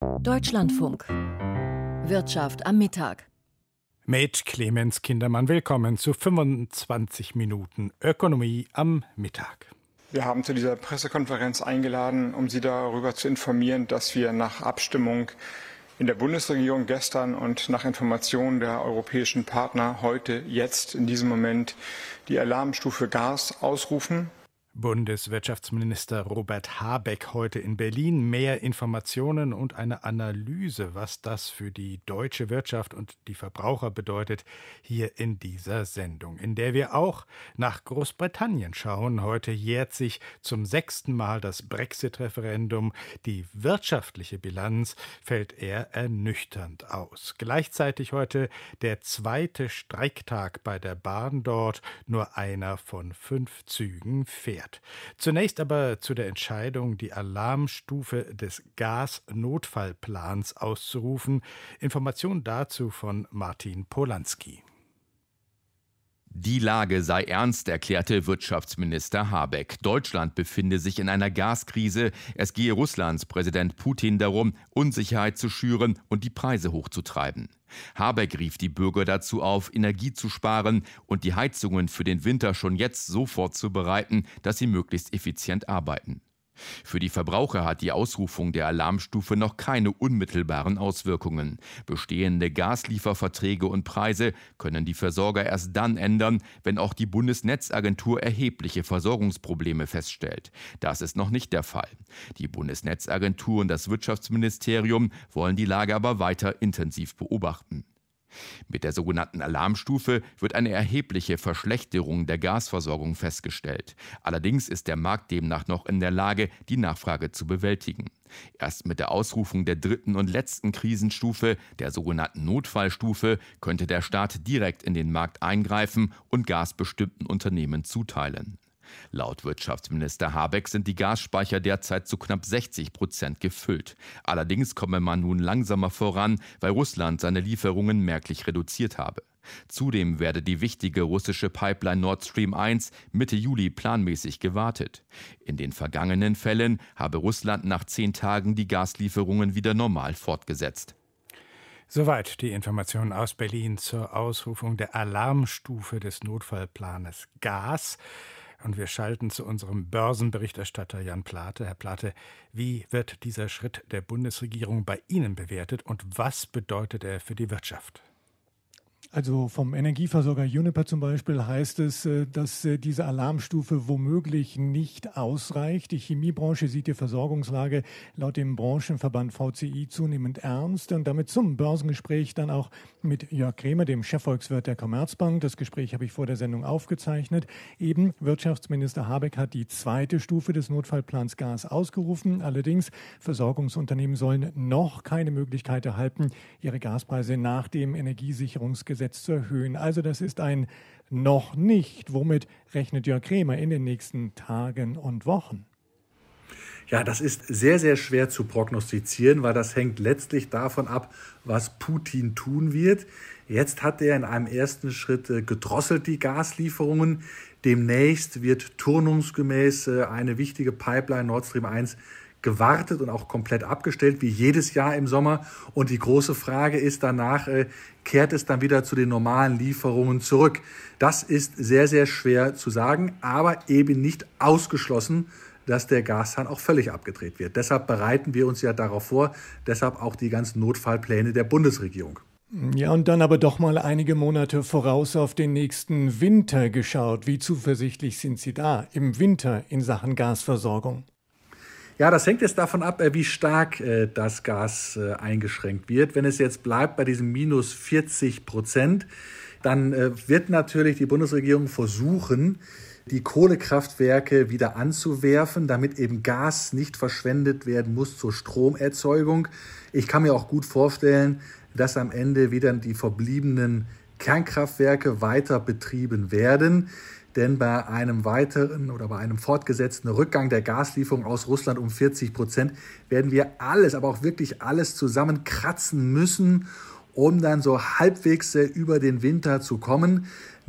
Deutschlandfunk. Wirtschaft am Mittag. Mit Clemens Kindermann willkommen zu 25 Minuten Ökonomie am Mittag. Wir haben zu dieser Pressekonferenz eingeladen, um Sie darüber zu informieren, dass wir nach Abstimmung in der Bundesregierung gestern und nach Informationen der europäischen Partner heute, jetzt, in diesem Moment die Alarmstufe Gas ausrufen. Bundeswirtschaftsminister Robert Habeck heute in Berlin. Mehr Informationen und eine Analyse, was das für die deutsche Wirtschaft und die Verbraucher bedeutet, hier in dieser Sendung, in der wir auch nach Großbritannien schauen. Heute jährt sich zum 6. Mal das Brexit-Referendum. Die wirtschaftliche Bilanz fällt eher ernüchternd aus. Gleichzeitig heute der 2. Streiktag bei der Bahn dort. Nur einer von 5 Zügen fährt. Zunächst aber zu der Entscheidung, die Alarmstufe des Gasnotfallplans auszurufen. Informationen dazu von Martin Polanski. Die Lage sei ernst, erklärte Wirtschaftsminister Habeck. Deutschland befinde sich in einer Gaskrise. Es gehe Russlands Präsident Putin darum, Unsicherheit zu schüren und die Preise hochzutreiben. Habeck rief die Bürger dazu auf, Energie zu sparen und die Heizungen für den Winter schon jetzt so vorzubereiten, dass sie möglichst effizient arbeiten. Für die Verbraucher hat die Ausrufung der Alarmstufe noch keine unmittelbaren Auswirkungen. Bestehende Gaslieferverträge und Preise können die Versorger erst dann ändern, wenn auch die Bundesnetzagentur erhebliche Versorgungsprobleme feststellt. Das ist noch nicht der Fall. Die Bundesnetzagentur und das Wirtschaftsministerium wollen die Lage aber weiter intensiv beobachten. Mit der sogenannten Alarmstufe wird eine erhebliche Verschlechterung der Gasversorgung festgestellt. Allerdings ist der Markt demnach noch in der Lage, die Nachfrage zu bewältigen. Erst mit der Ausrufung der 3. und letzten Krisenstufe, der sogenannten Notfallstufe, könnte der Staat direkt in den Markt eingreifen und Gas bestimmten Unternehmen zuteilen. Laut Wirtschaftsminister Habeck sind die Gasspeicher derzeit zu knapp 60% gefüllt. Allerdings komme man nun langsamer voran, weil Russland seine Lieferungen merklich reduziert habe. Zudem werde die wichtige russische Pipeline Nord Stream 1 Mitte Juli planmäßig gewartet. In den vergangenen Fällen habe Russland nach 10 Tagen die Gaslieferungen wieder normal fortgesetzt. Soweit die Informationen aus Berlin zur Ausrufung der Alarmstufe des Notfallplanes Gas. Und wir schalten zu unserem Börsenberichterstatter Jan Plate. Herr Plate, wie wird dieser Schritt der Bundesregierung bei Ihnen bewertet und was bedeutet er für die Wirtschaft? Also vom Energieversorger Uniper zum Beispiel heißt es, dass diese Alarmstufe womöglich nicht ausreicht. Die Chemiebranche sieht die Versorgungslage laut dem Branchenverband VCI zunehmend ernst. Und damit zum Börsengespräch dann auch mit Jörg Krämer, dem Chefvolkswirt der Commerzbank. Das Gespräch habe ich vor der Sendung aufgezeichnet. Eben Wirtschaftsminister Habeck hat die 2. Stufe des Notfallplans Gas ausgerufen. Allerdings, Versorgungsunternehmen sollen noch keine Möglichkeit erhalten, ihre Gaspreise nach dem Energiesicherungsgesetz zu erhöhen. Also das ist ein noch nicht. Womit rechnet Jörg Krämer in den nächsten Tagen und Wochen? Ja, das ist sehr, sehr schwer zu prognostizieren, weil das hängt letztlich davon ab, was Putin tun wird. Jetzt hat er in einem ersten Schritt gedrosselt die Gaslieferungen. Demnächst wird turnungsgemäß eine wichtige Pipeline Nord Stream 1 gewartet und auch komplett abgestellt, wie jedes Jahr im Sommer. Und die große Frage ist danach, kehrt es dann wieder zu den normalen Lieferungen zurück? Das ist sehr, sehr schwer zu sagen, aber eben nicht ausgeschlossen, dass der Gashahn auch völlig abgedreht wird. Deshalb bereiten wir uns ja darauf vor, deshalb auch die ganzen Notfallpläne der Bundesregierung. Ja, und dann aber doch mal einige Monate voraus auf den nächsten Winter geschaut. Wie zuversichtlich sind Sie da im Winter in Sachen Gasversorgung? Ja, das hängt jetzt davon ab, wie stark das Gas eingeschränkt wird. Wenn es jetzt bleibt bei diesem minus 40%, dann wird natürlich die Bundesregierung versuchen, die Kohlekraftwerke wieder anzuwerfen, damit eben Gas nicht verschwendet werden muss zur Stromerzeugung. Ich kann mir auch gut vorstellen, dass am Ende wieder die verbliebenen Kernkraftwerke weiter betrieben werden. Denn bei einem weiteren oder bei einem fortgesetzten Rückgang der Gaslieferung aus Russland um 40% werden wir alles, aber auch wirklich alles zusammenkratzen müssen, um dann so halbwegs über den Winter zu kommen.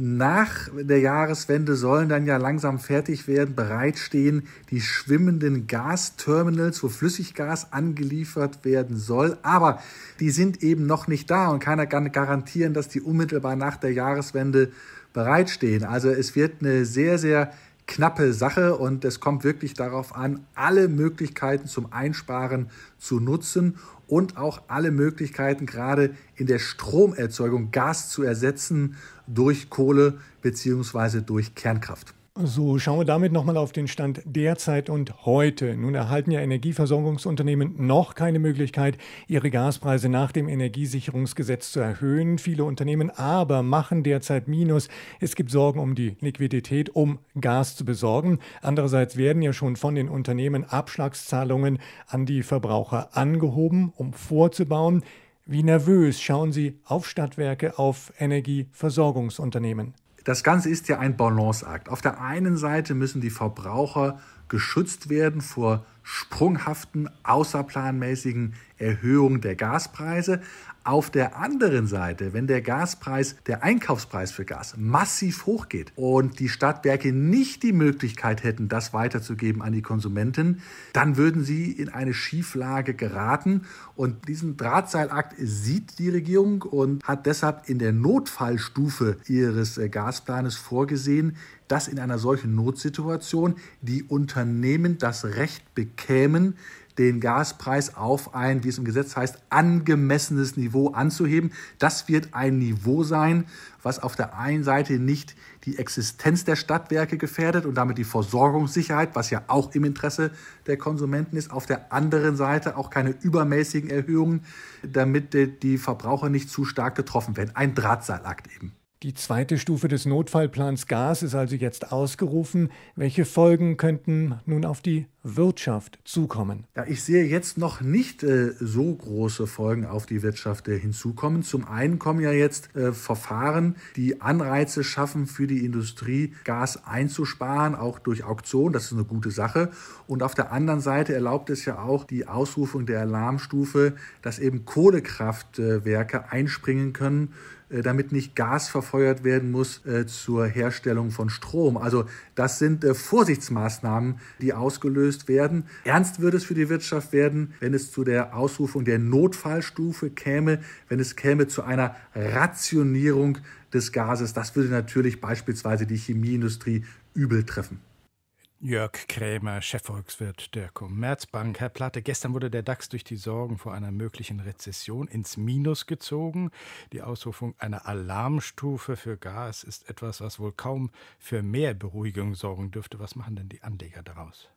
Nach der Jahreswende sollen dann ja langsam fertig werden, bereitstehen die schwimmenden Gasterminals, wo Flüssiggas angeliefert werden soll. Aber die sind eben noch nicht da und keiner kann garantieren, dass die unmittelbar nach der Jahreswende bereitstehen. Also es wird eine sehr, sehr knappe Sache und es kommt wirklich darauf an, alle Möglichkeiten zum Einsparen zu nutzen und auch alle Möglichkeiten gerade in der Stromerzeugung Gas zu ersetzen durch Kohle bzw. durch Kernkraft. So, schauen wir damit nochmal auf den Stand derzeit und heute. Nun erhalten ja Energieversorgungsunternehmen noch keine Möglichkeit, ihre Gaspreise nach dem Energiesicherungsgesetz zu erhöhen. Viele Unternehmen aber machen derzeit Minus. Es gibt Sorgen um die Liquidität, um Gas zu besorgen. Andererseits werden ja schon von den Unternehmen Abschlagszahlungen an die Verbraucher angehoben, um vorzubauen. Wie nervös schauen Sie auf Stadtwerke, auf Energieversorgungsunternehmen? Das Ganze ist ja ein Balanceakt. Auf der einen Seite müssen die Verbraucher geschützt werden vor sprunghaften, außerplanmäßigen Erhöhungen der Gaspreise. Auf der anderen Seite, wenn der Gaspreis, der Einkaufspreis für Gas massiv hochgeht und die Stadtwerke nicht die Möglichkeit hätten, das weiterzugeben an die Konsumenten, dann würden sie in eine Schieflage geraten. Und diesen Drahtseilakt sieht die Regierung und hat deshalb in der Notfallstufe ihres Gasplanes vorgesehen, dass in einer solchen Notsituation die Unternehmen das Recht bekämen, den Gaspreis auf ein, wie es im Gesetz heißt, angemessenes Niveau anzuheben. Das wird ein Niveau sein, was auf der einen Seite nicht die Existenz der Stadtwerke gefährdet und damit die Versorgungssicherheit, was ja auch im Interesse der Konsumenten ist. Auf der anderen Seite auch keine übermäßigen Erhöhungen, damit die Verbraucher nicht zu stark getroffen werden. Ein Drahtseilakt eben. Die zweite Stufe des Notfallplans Gas ist also jetzt ausgerufen. Welche Folgen könnten nun auf die Wirtschaft zukommen? Ja, ich sehe jetzt noch nicht so große Folgen auf die Wirtschaft hinzukommen. Zum einen kommen ja jetzt Verfahren, die Anreize schaffen für die Industrie, Gas einzusparen, auch durch Auktion. Das ist eine gute Sache. Und auf der anderen Seite erlaubt es ja auch die Ausrufung der Alarmstufe, dass eben Kohlekraftwerke einspringen können, damit nicht Gas verfeuert werden muss zur Herstellung von Strom. Also das sind Vorsichtsmaßnahmen, die ausgelöst werden. Ernst würde es für die Wirtschaft werden, wenn es zu der Ausrufung der Notfallstufe käme, wenn es käme zu einer Rationierung des Gases. Das würde natürlich beispielsweise die Chemieindustrie übel treffen. Jörg Krämer, Chefvolkswirt der Commerzbank. Herr Plate, gestern wurde der DAX durch die Sorgen vor einer möglichen Rezession ins Minus gezogen. Die Ausrufung einer Alarmstufe für Gas ist etwas, was wohl kaum für mehr Beruhigung sorgen dürfte. Was machen denn die Anleger daraus?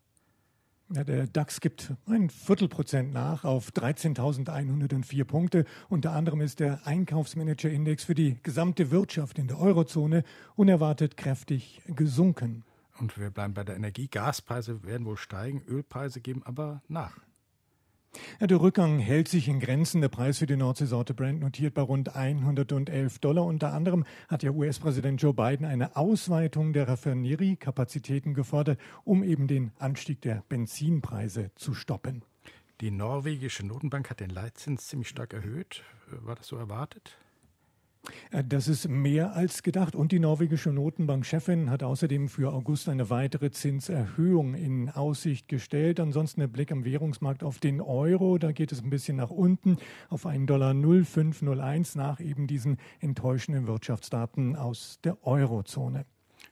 Ja, der DAX gibt 0,25% nach auf 13.104 Punkte. Unter anderem ist der Einkaufsmanager-Index für die gesamte Wirtschaft in der Eurozone unerwartet kräftig gesunken. Und wir bleiben bei der Energie. Gaspreise werden wohl steigen, Ölpreise geben aber nach. Ja, der Rückgang hält sich in Grenzen. Der Preis für die Nordseesorte Brent notiert bei rund $111. Unter anderem hat ja US-Präsident Joe Biden eine Ausweitung der Raffineriekapazitäten gefordert, um eben den Anstieg der Benzinpreise zu stoppen. Die norwegische Notenbank hat den Leitzins ziemlich stark erhöht. War das so erwartet? Das ist mehr als gedacht. Und die norwegische Notenbankchefin hat außerdem für August eine weitere Zinserhöhung in Aussicht gestellt. Ansonsten der Blick am Währungsmarkt auf den Euro. Da geht es ein bisschen nach unten auf $1,0501 nach eben diesen enttäuschenden Wirtschaftsdaten aus der Eurozone.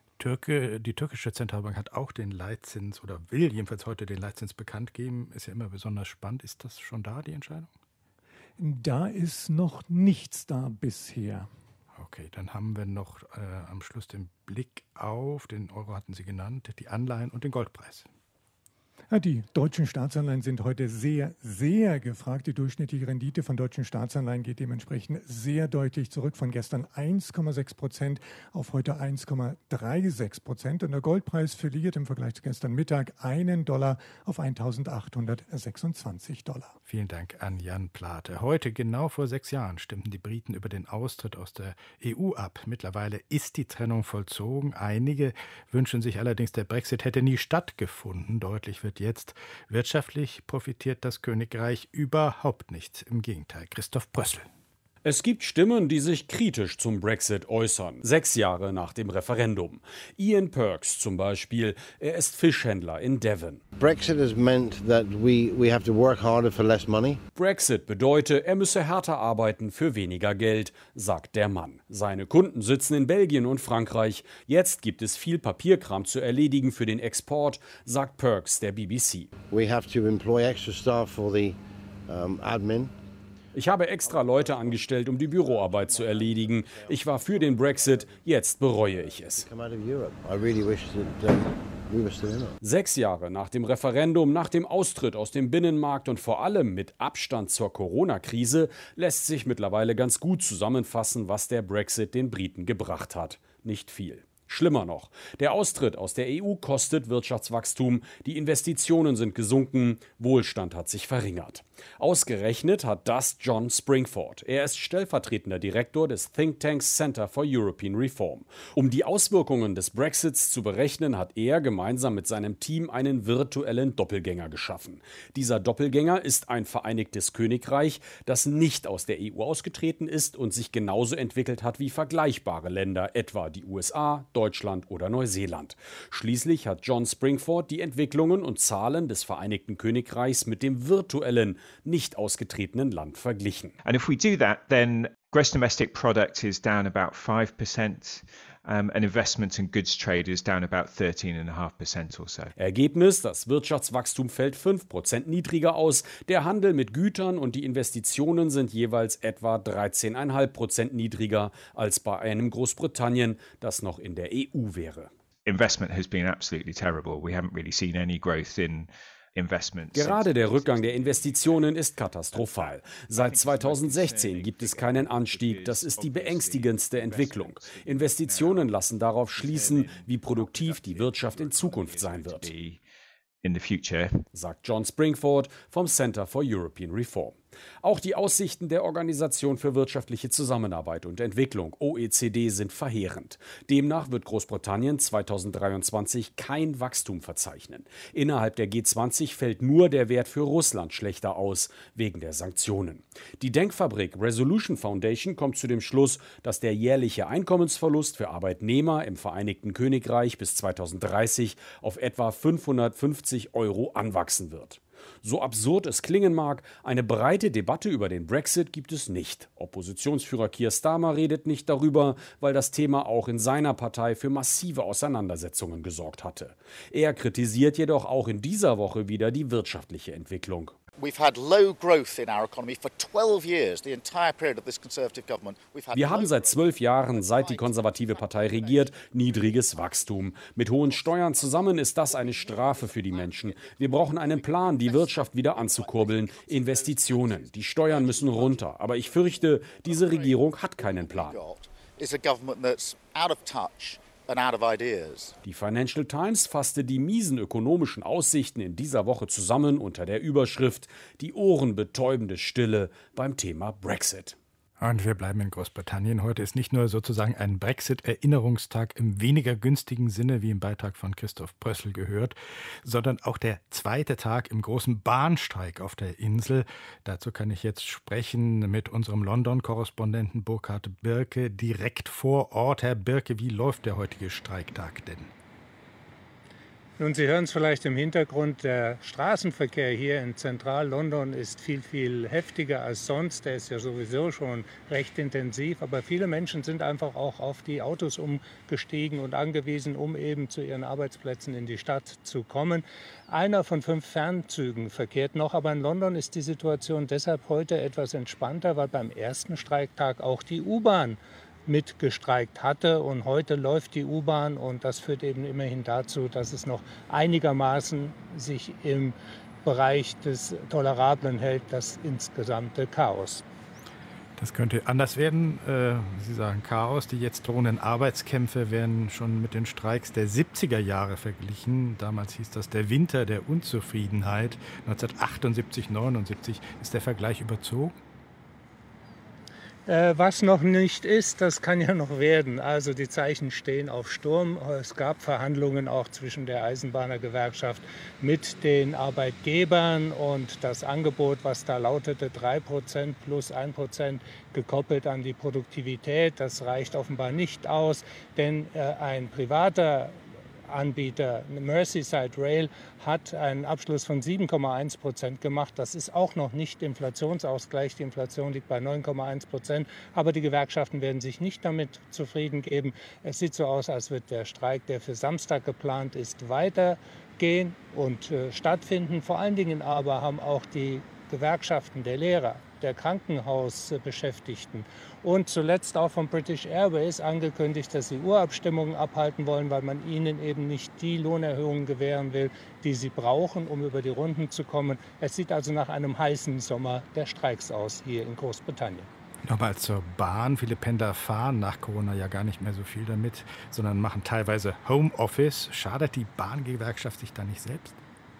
Die türkische Zentralbank hat auch den Leitzins oder will jedenfalls heute den Leitzins bekannt geben. Ist ja immer besonders spannend. Ist das schon da, die Entscheidung? Da ist noch nichts da bisher. Okay, dann haben wir noch am Schluss den Blick auf, den Euro hatten Sie genannt, die Anleihen und den Goldpreis. Ja, die deutschen Staatsanleihen sind heute sehr, sehr gefragt. Die durchschnittliche Rendite von deutschen Staatsanleihen geht dementsprechend sehr deutlich zurück von gestern 1,6% auf heute 1,36%. Und der Goldpreis verliert im Vergleich zu gestern Mittag $1 auf $1.826. Vielen Dank an Jan Plate. Heute, genau vor 6 Jahren, stimmten die Briten über den Austritt aus der EU ab. Mittlerweile ist die Trennung vollzogen. Einige wünschen sich allerdings, der Brexit hätte nie stattgefunden. Deutlich wird jetzt, wirtschaftlich profitiert das Königreich überhaupt nicht. Im Gegenteil. Christoph Brössel. Es gibt Stimmen, die sich kritisch zum Brexit äußern, 6 Jahre nach dem Referendum. Ian Perks zum Beispiel, er ist Fischhändler in Devon. Brexit has meant that we have to work harder for less money. Brexit bedeutet, er müsse härter arbeiten für weniger Geld, sagt der Mann. Seine Kunden sitzen in Belgien und Frankreich. Jetzt gibt es viel Papierkram zu erledigen für den Export, sagt Perks der BBC. We have to employ extra staff for the admin. Ich habe extra Leute angestellt, um die Büroarbeit zu erledigen. Ich war für den Brexit, jetzt bereue ich es. 6 Jahre nach dem Referendum, nach dem Austritt aus dem Binnenmarkt und vor allem mit Abstand zur Corona-Krise lässt sich mittlerweile ganz gut zusammenfassen, was der Brexit den Briten gebracht hat. Nicht viel. Schlimmer noch, der Austritt aus der EU kostet Wirtschaftswachstum, die Investitionen sind gesunken, Wohlstand hat sich verringert. Ausgerechnet hat das John Springford. Er ist stellvertretender Direktor des Thinktanks Center for European Reform. Um die Auswirkungen des Brexits zu berechnen, hat er gemeinsam mit seinem Team einen virtuellen Doppelgänger geschaffen. Dieser Doppelgänger ist ein Vereinigtes Königreich, das nicht aus der EU ausgetreten ist und sich genauso entwickelt hat wie vergleichbare Länder, etwa die USA, Deutschland oder Neuseeland. Schließlich hat John Springford die Entwicklungen und Zahlen des Vereinigten Königreichs mit dem virtuellen, nicht ausgetretenen Land verglichen. And if we do that, then gross domestic product is down about 5%. And investment and goods trade is down about 13.5% or so. Ergebnis, das Wirtschaftswachstum fällt 5% niedriger aus, der Handel mit Gütern und die Investitionen sind jeweils etwa 13,5% niedriger als bei einem Großbritannien, das noch in der EU wäre. Investment has been absolutely terrible. We haven't really seen any growth in Gerade der Rückgang der Investitionen ist katastrophal. Seit 2016 gibt es keinen Anstieg. Das ist die beängstigendste Entwicklung. Investitionen lassen darauf schließen, wie produktiv die Wirtschaft in Zukunft sein wird, sagt John Springford vom Center for European Reform. Auch die Aussichten der Organisation für wirtschaftliche Zusammenarbeit und Entwicklung, OECD, sind verheerend. Demnach wird Großbritannien 2023 kein Wachstum verzeichnen. Innerhalb der G20 fällt nur der Wert für Russland schlechter aus, wegen der Sanktionen. Die Denkfabrik Resolution Foundation kommt zu dem Schluss, dass der jährliche Einkommensverlust für Arbeitnehmer im Vereinigten Königreich bis 2030 auf etwa 550 € anwachsen wird. So absurd es klingen mag, eine breite Debatte über den Brexit gibt es nicht. Oppositionsführer Keir Starmer redet nicht darüber, weil das Thema auch in seiner Partei für massive Auseinandersetzungen gesorgt hatte. Er kritisiert jedoch auch in dieser Woche wieder die wirtschaftliche Entwicklung. Wir haben seit 12 Jahren, seit die konservative Partei regiert, niedriges Wachstum. Mit hohen Steuern zusammen ist das eine Strafe für die Menschen. Wir brauchen einen Plan, die Wirtschaft wieder anzukurbeln. Investitionen, die Steuern müssen runter. Aber ich fürchte, diese Regierung hat keinen Plan. Die Financial Times fasste die miesen ökonomischen Aussichten in dieser Woche zusammen unter der Überschrift „Die ohrenbetäubende Stille beim Thema Brexit". Und wir bleiben in Großbritannien. Heute ist nicht nur sozusagen ein Brexit-Erinnerungstag im weniger günstigen Sinne, wie im Beitrag von Christoph Brössel gehört, sondern auch der zweite Tag im großen Bahnstreik auf der Insel. Dazu kann ich jetzt sprechen mit unserem London-Korrespondenten Burkhard Birke direkt vor Ort. Herr Birke, wie läuft der heutige Streiktag denn? Nun, Sie hören es vielleicht im Hintergrund, der Straßenverkehr hier in Zentral-London ist viel, viel heftiger als sonst. Der ist ja sowieso schon recht intensiv, aber viele Menschen sind einfach auch auf die Autos umgestiegen und angewiesen, um eben zu ihren Arbeitsplätzen in die Stadt zu kommen. Einer von 5 Fernzügen verkehrt noch, aber in London ist die Situation deshalb heute etwas entspannter, weil beim ersten Streiktag auch die U-Bahn mitgestreikt hatte und heute läuft die U-Bahn und das führt eben immerhin dazu, dass es noch einigermaßen sich im Bereich des Tolerablen hält, das insgesamte Chaos. Das könnte anders werden. Sie sagen Chaos. Die jetzt drohenden Arbeitskämpfe werden schon mit den Streiks der 70er Jahre verglichen. Damals hieß das der Winter der Unzufriedenheit. 1978, 79 ist der Vergleich überzogen? Was noch nicht ist, das kann ja noch werden. Also die Zeichen stehen auf Sturm. Es gab Verhandlungen auch zwischen der Eisenbahnergewerkschaft mit den Arbeitgebern und das Angebot, was da lautete, 3% plus 1% gekoppelt an die Produktivität, das reicht offenbar nicht aus, denn ein privater Anbieter, Merseyside Rail, hat einen Abschluss von 7,1% gemacht. Das ist auch noch nicht Inflationsausgleich. Die Inflation liegt bei 9,1%. Aber die Gewerkschaften werden sich nicht damit zufrieden geben. Es sieht so aus, als wird der Streik, der für Samstag geplant ist, weitergehen und stattfinden. Vor allen Dingen aber haben auch die Gewerkschaften der Lehrer, der Krankenhausbeschäftigten und zuletzt auch von British Airways angekündigt, dass sie Urabstimmungen abhalten wollen, weil man ihnen eben nicht die Lohnerhöhungen gewähren will, die sie brauchen, um über die Runden zu kommen. Es sieht also nach einem heißen Sommer der Streiks aus hier in Großbritannien. Nochmal zur Bahn. Viele Pendler fahren nach Corona ja gar nicht mehr so viel damit, sondern machen teilweise Homeoffice. Schadet die Bahngewerkschaft sich da nicht selbst?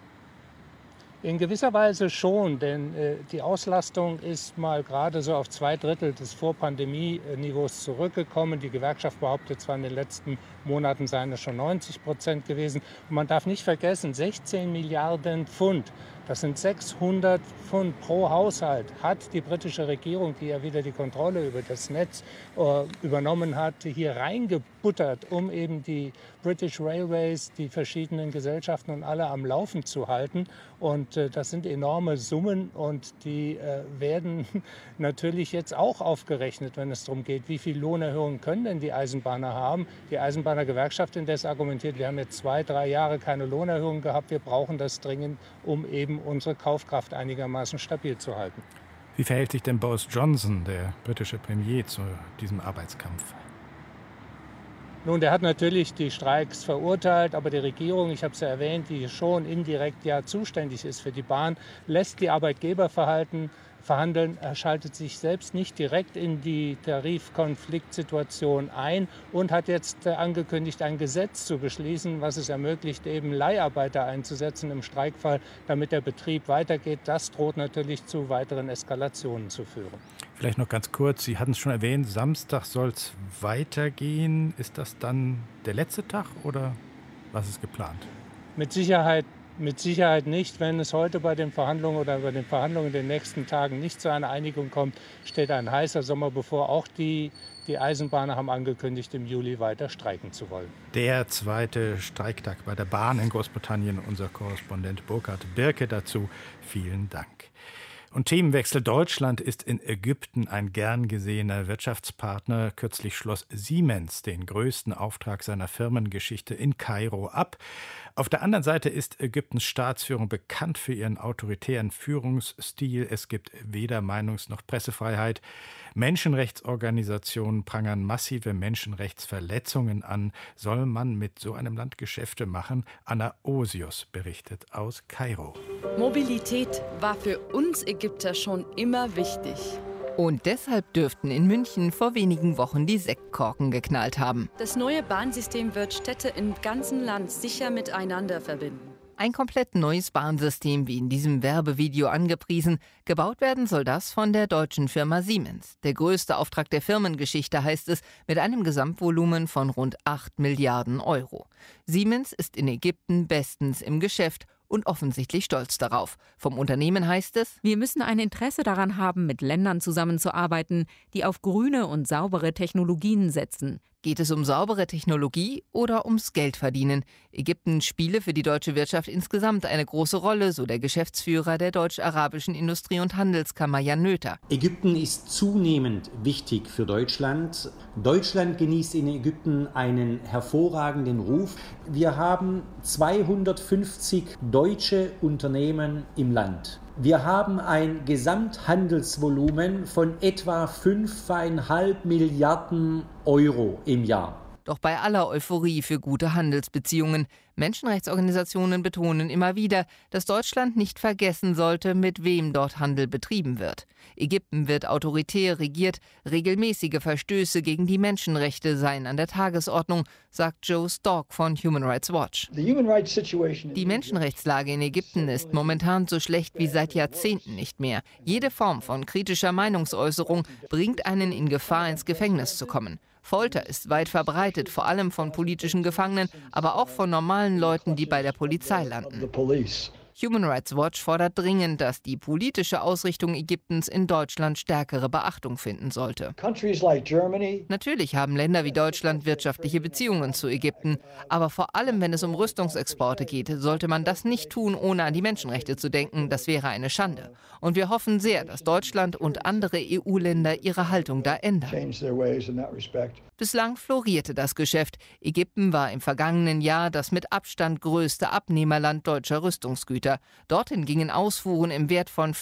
In gewisser Weise schon, denn die Auslastung ist mal gerade so auf 2/3 des Vor-Pandemie-Niveaus zurückgekommen. Die Gewerkschaft behauptet zwar, in den letzten Monaten seien es schon 90% gewesen. Und man darf nicht vergessen, 16 Milliarden Pfund, das sind 600 Pfund pro Haushalt, hat die britische Regierung, die ja wieder die Kontrolle über das Netz übernommen hat, hier reingebuttert, um eben die British Railways, die verschiedenen Gesellschaften und alle am Laufen zu halten. Und das sind enorme Summen und die werden natürlich jetzt auch aufgerechnet, wenn es darum geht, wie viel Lohnerhöhungen können denn die Eisenbahner haben. Die Eisenbahnergewerkschaft indes argumentiert, wir haben jetzt 2-3 Jahre keine Lohnerhöhungen gehabt, wir brauchen das dringend, um eben unsere Kaufkraft einigermaßen stabil zu halten. Wie verhält sich denn Boris Johnson, der britische Premier, zu diesem Arbeitskampf? Nun, der hat natürlich die Streiks verurteilt, aber die Regierung, ich habe es ja erwähnt, die schon indirekt ja zuständig ist für die Bahn, lässt die Arbeitgeber verhandeln. Er schaltet sich selbst nicht direkt in die Tarifkonfliktsituation ein und hat jetzt angekündigt, ein Gesetz zu beschließen, was es ermöglicht, eben Leiharbeiter einzusetzen im Streikfall, damit der Betrieb weitergeht. Das droht natürlich zu weiteren Eskalationen zu führen. Vielleicht noch ganz kurz, Sie hatten es schon erwähnt, Samstag soll es weitergehen. Ist das dann der letzte Tag oder was ist geplant? Mit Sicherheit nicht. Wenn es heute bei den Verhandlungen oder bei den Verhandlungen in den nächsten Tagen nicht zu einer Einigung kommt, steht ein heißer Sommer bevor. Auch die Eisenbahner haben angekündigt, im Juli weiter streiken zu wollen. Der zweite Streiktag bei der Bahn in Großbritannien. Unser Korrespondent Burkhard Birke dazu. Vielen Dank. Und Themenwechsel. Deutschland ist in Ägypten ein gern gesehener Wirtschaftspartner. Kürzlich schloss Siemens den größten Auftrag seiner Firmengeschichte in Kairo ab. Auf der anderen Seite ist Ägyptens Staatsführung bekannt für ihren autoritären Führungsstil. Es gibt weder Meinungs- noch Pressefreiheit. Menschenrechtsorganisationen prangern massive Menschenrechtsverletzungen an. Soll man mit so einem Land Geschäfte machen? Anna Osius berichtet aus Kairo. Mobilität war für uns Ägypter schon immer wichtig. Und deshalb dürften in München vor wenigen Wochen die Sektkorken geknallt haben. Das neue Bahnsystem wird Städte im ganzen Land sicher miteinander verbinden. Ein komplett neues Bahnsystem, wie in diesem Werbevideo angepriesen. Gebaut werden soll das von der deutschen Firma Siemens. Der größte Auftrag der Firmengeschichte, heißt es, mit einem Gesamtvolumen von rund 8 Milliarden Euro. Siemens ist in Ägypten bestens im Geschäft und offensichtlich stolz darauf. Vom Unternehmen heißt es: Wir müssen ein Interesse daran haben, mit Ländern zusammenzuarbeiten, die auf grüne und saubere Technologien setzen. Geht es um saubere Technologie oder ums Geldverdienen? Ägypten spiele für die deutsche Wirtschaft insgesamt eine große Rolle, so der Geschäftsführer der Deutsch-Arabischen Industrie- und Handelskammer Jan Noether. Ägypten ist zunehmend wichtig für Deutschland. Deutschland genießt in Ägypten einen hervorragenden Ruf. Wir haben 250 deutsche Unternehmen im Land. Wir haben ein Gesamthandelsvolumen von etwa 5,5 Milliarden Euro im Jahr. Doch bei aller Euphorie für gute Handelsbeziehungen, Menschenrechtsorganisationen betonen immer wieder, dass Deutschland nicht vergessen sollte, mit wem dort Handel betrieben wird. Ägypten wird autoritär regiert, regelmäßige Verstöße gegen die Menschenrechte seien an der Tagesordnung, sagt Joe Stork von Human Rights Watch. Die Menschenrechtslage in Ägypten ist momentan so schlecht wie seit Jahrzehnten nicht mehr. Jede Form von kritischer Meinungsäußerung bringt einen in Gefahr, ins Gefängnis zu kommen. Folter ist weit verbreitet, vor allem von politischen Gefangenen, aber auch von normalen Leuten, die bei der Polizei landen. Human Rights Watch fordert dringend, dass die politische Ausrichtung Ägyptens in Deutschland stärkere Beachtung finden sollte. Natürlich haben Länder wie Deutschland wirtschaftliche Beziehungen zu Ägypten, aber vor allem, wenn es um Rüstungsexporte geht, sollte man das nicht tun, ohne an die Menschenrechte zu denken. Das wäre eine Schande. Und wir hoffen sehr, dass Deutschland und andere EU-Länder ihre Haltung da ändern. Bislang florierte das Geschäft. Ägypten war im vergangenen Jahr das mit Abstand größte Abnehmerland deutscher Rüstungsgüter. Dorthin gingen Ausfuhren im Wert von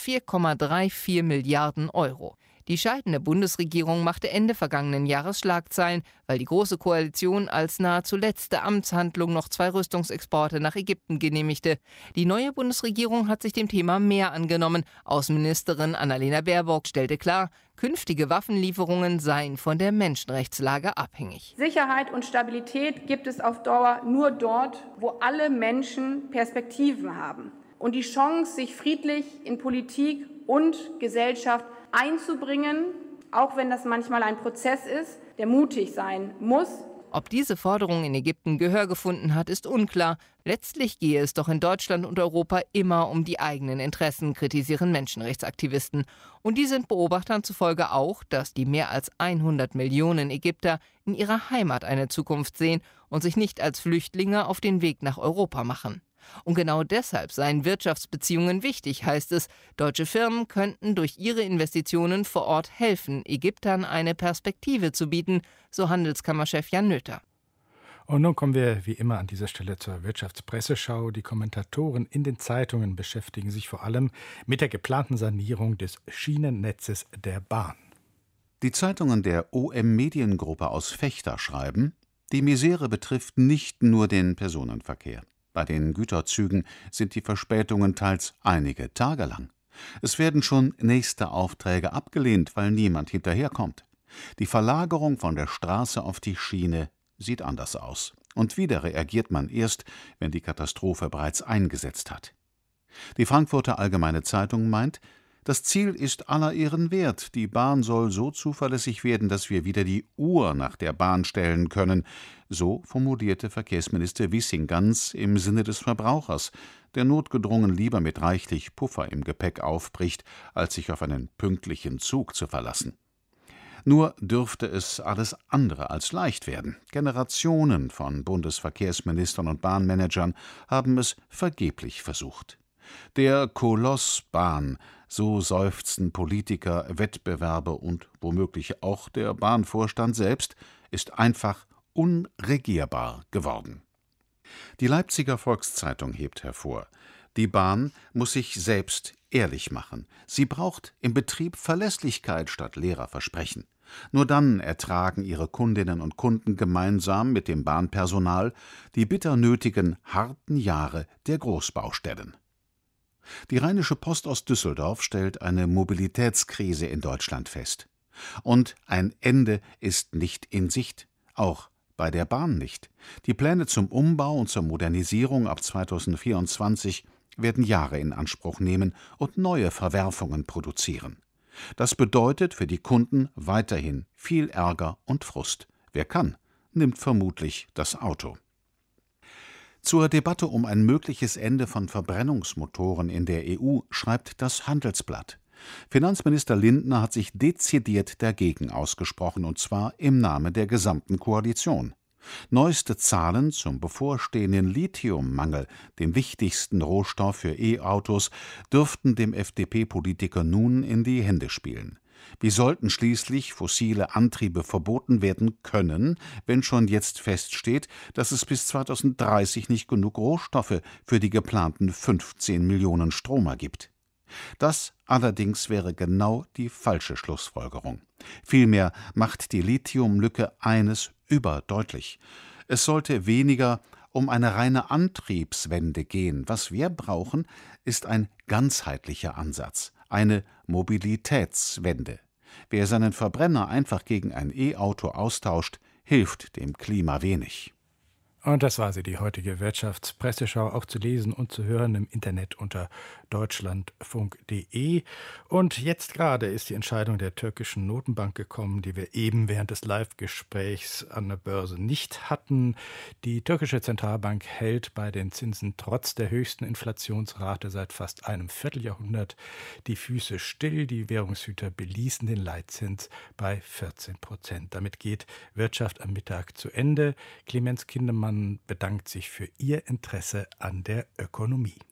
4,34 Milliarden Euro. Die scheidende Bundesregierung machte Ende vergangenen Jahres Schlagzeilen, weil die Große Koalition als nahezu letzte Amtshandlung noch 2 Rüstungsexporte nach Ägypten genehmigte. Die neue Bundesregierung hat sich dem Thema mehr angenommen. Außenministerin Annalena Baerbock stellte klar, künftige Waffenlieferungen seien von der Menschenrechtslage abhängig. Sicherheit und Stabilität gibt es auf Dauer nur dort, wo alle Menschen Perspektiven haben und die Chance, sich friedlich in Politik und Gesellschaft einzubringen, auch wenn das manchmal ein Prozess ist, der mutig sein muss. Ob diese Forderung in Ägypten Gehör gefunden hat, ist unklar. Letztlich gehe es doch in Deutschland und Europa immer um die eigenen Interessen, kritisieren Menschenrechtsaktivisten. Und die sind Beobachtern zufolge auch, dass die mehr als 100 Millionen Ägypter in ihrer Heimat eine Zukunft sehen und sich nicht als Flüchtlinge auf den Weg nach Europa machen. Und genau deshalb seien Wirtschaftsbeziehungen wichtig, heißt es. Deutsche Firmen könnten durch ihre Investitionen vor Ort helfen, Ägyptern eine Perspektive zu bieten, so Handelskammerchef Jan Nöther. Und nun kommen wir wie immer an dieser Stelle zur Wirtschaftspresseschau. Die Kommentatoren in den Zeitungen beschäftigen sich vor allem mit der geplanten Sanierung des Schienennetzes der Bahn. Die Zeitungen der OM Mediengruppe aus Vechta schreiben, die Misere betrifft nicht nur den Personenverkehr. Bei den Güterzügen sind die Verspätungen teils einige Tage lang. Es werden schon nächste Aufträge abgelehnt, weil niemand hinterherkommt. Die Verlagerung von der Straße auf die Schiene sieht anders aus. Und wieder reagiert man erst, wenn die Katastrophe bereits eingesetzt hat. Die Frankfurter Allgemeine Zeitung meint, das Ziel ist aller Ehren wert. Die Bahn soll so zuverlässig werden, dass wir wieder die Uhr nach der Bahn stellen können. So formulierte Verkehrsminister Wissing ganz im Sinne des Verbrauchers, der notgedrungen lieber mit reichlich Puffer im Gepäck aufbricht, als sich auf einen pünktlichen Zug zu verlassen. Nur dürfte es alles andere als leicht werden. Generationen von Bundesverkehrsministern und Bahnmanagern haben es vergeblich versucht. Der Koloss Bahn, so seufzen Politiker, Wettbewerber und womöglich auch der Bahnvorstand selbst, ist einfach unregierbar geworden. Die Leipziger Volkszeitung hebt hervor: Die Bahn muss sich selbst ehrlich machen. Sie braucht im Betrieb Verlässlichkeit statt leerer Versprechen. Nur dann ertragen ihre Kundinnen und Kunden gemeinsam mit dem Bahnpersonal die bitter nötigen harten Jahre der Großbaustellen. Die Rheinische Post aus Düsseldorf stellt eine Mobilitätskrise in Deutschland fest. Und ein Ende ist nicht in Sicht, auch bei der Bahn nicht. Die Pläne zum Umbau und zur Modernisierung ab 2024 werden Jahre in Anspruch nehmen und neue Verwerfungen produzieren. Das bedeutet für die Kunden weiterhin viel Ärger und Frust. Wer kann, nimmt vermutlich das Auto. Zur Debatte um ein mögliches Ende von Verbrennungsmotoren in der EU schreibt das Handelsblatt. Finanzminister Lindner hat sich dezidiert dagegen ausgesprochen, und zwar im Namen der gesamten Koalition. Neueste Zahlen zum bevorstehenden Lithiummangel, dem wichtigsten Rohstoff für E-Autos, dürften dem FDP-Politiker nun in die Hände spielen. Wie sollten schließlich fossile Antriebe verboten werden können, wenn schon jetzt feststeht, dass es bis 2030 nicht genug Rohstoffe für die geplanten 15 Millionen Stromer gibt? Das allerdings wäre genau die falsche Schlussfolgerung. Vielmehr macht die Lithiumlücke eines überdeutlich: Es sollte weniger um eine reine Antriebswende gehen. Was wir brauchen, ist ein ganzheitlicher Ansatz, eine Mobilitätswende. Wer seinen Verbrenner einfach gegen ein E-Auto austauscht, hilft dem Klima wenig. Und das war sie, die heutige Wirtschaftspresseschau, auch zu lesen und zu hören im Internet unter deutschlandfunk.de. Und jetzt gerade ist die Entscheidung der türkischen Notenbank gekommen, die wir eben während des Live-Gesprächs an der Börse nicht hatten. Die türkische Zentralbank hält bei den Zinsen trotz der höchsten Inflationsrate seit fast einem Vierteljahrhundert die Füße still. Die Währungshüter beließen den Leitzins bei 14%. Damit geht Wirtschaft am Mittag zu Ende. Clemens Kindemann bedankt sich für Ihr Interesse an der Ökonomie.